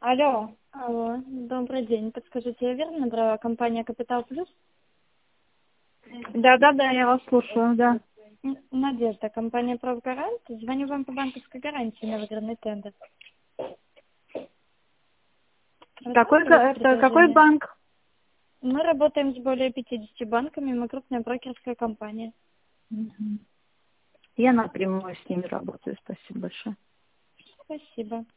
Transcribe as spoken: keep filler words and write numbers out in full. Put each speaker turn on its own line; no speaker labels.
Алло,
Алло, добрый день. Подскажите, я верно набрала компания Капитал Плюс?
да-да-да, я вас слушаю, да.
М, Надежда, компания Правгарант. Звоню вам по банковской гарантии на выигранный тендер.
Какой,
Рассматривать
га- это, какой
предложение?
банк?
Мы работаем с более пятидесятью банками, мы крупная брокерская компания.
Мгм. Я напрямую с ними работаю, спасибо большое.
Спасибо.